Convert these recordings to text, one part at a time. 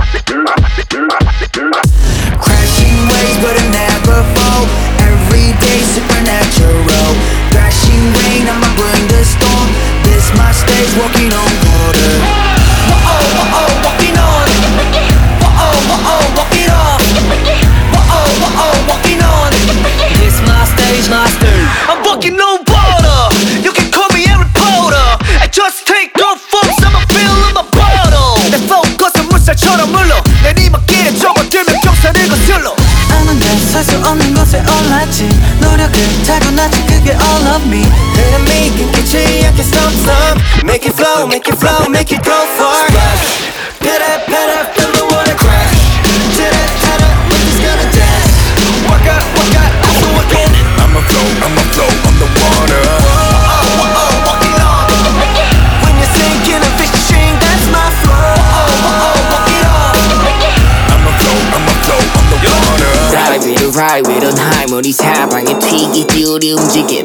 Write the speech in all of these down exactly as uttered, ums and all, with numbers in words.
Crashing waves but I never fall. Every day supernatural. Crashing rain, I'ma bring the storm. This my stage, walking on water. Whoa, whoa, walking on. Whoa, whoa, walking off. Whoa, whoa, walking on. This my stage, my stage. I'm walking on water. You can call me Harry Potter. I just take no forms, I'ma fill in my bottle. 내 focus은 물살처럼 흘러. 내 이목길에 접어들면 경사를 거슬러. 아는 게살수 없는 것에 올랐지. 노력을 타고났지, 그게 all of me. 흐름이 끊기지 않게 stop stop. Make it flow, make it flow, make it go far. Splash, pitter patter, feel the water crash. Titter tatter, we're just gonna dance. Walk out, walk out, I'm walking. I'ma flow, I'ma flow on the water. Oh, oh, oh, walking on. When you're sinking and fishing, that's my flow. Oh, oh, oh, walk it on. I'ma flow, I'ma flow on the water. Ride with a ride with a high. 우리 사방에 튀기 우리 움직임.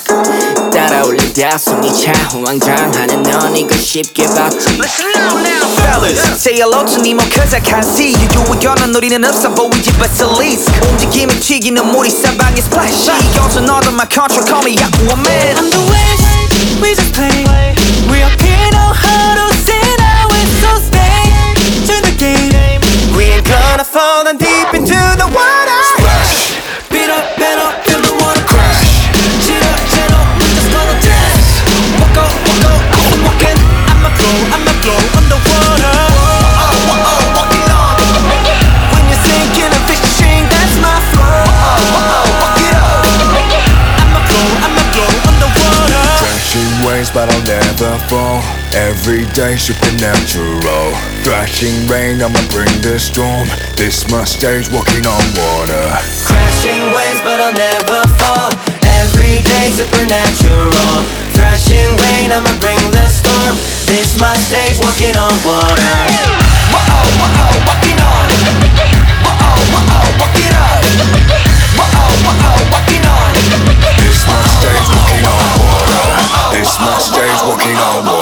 따라올리다 숨이 차 호황장하는 넌 이거 쉽게 받지. Listen now, now, fellas. Say hello to Nemo cause I can't see you. 유의견은 우리는 없어 보이지 but it's least. 움직임이 튀기는 물이 사방에 splash. 이것은 all of my control, call me Aquaman. I'm the waves, we just play. We up here know how to sit out with so stay to the game. We ain't gonna fall down deep into the water. Splash, Beat up, beat up, feel the water crash. Shit up, shit up, we're just gonna dance. Walk out, walk out, I'm walking. I'ma flow, I'ma flow on the water. Oh, oh, oh, walking on. When you're sinking and fishing, that's my flow. Oh, oh, walk it up. I'ma flow, I'ma flow on the water. crashing waves but I'll never fall. Every day supernatural. Thrashing rain, I'ma bring the storm. This my stage, walking on water. Crashing waves but I'll never fall. Every day supernatural. Thrashing rain, I'ma bring the storm. This my stage, walking on water. Whoa, whoa, walking on. Whoa, whoa, walking on. Whoa, whoa, walking on. This my stage, walking on water. This my stage, walking on water.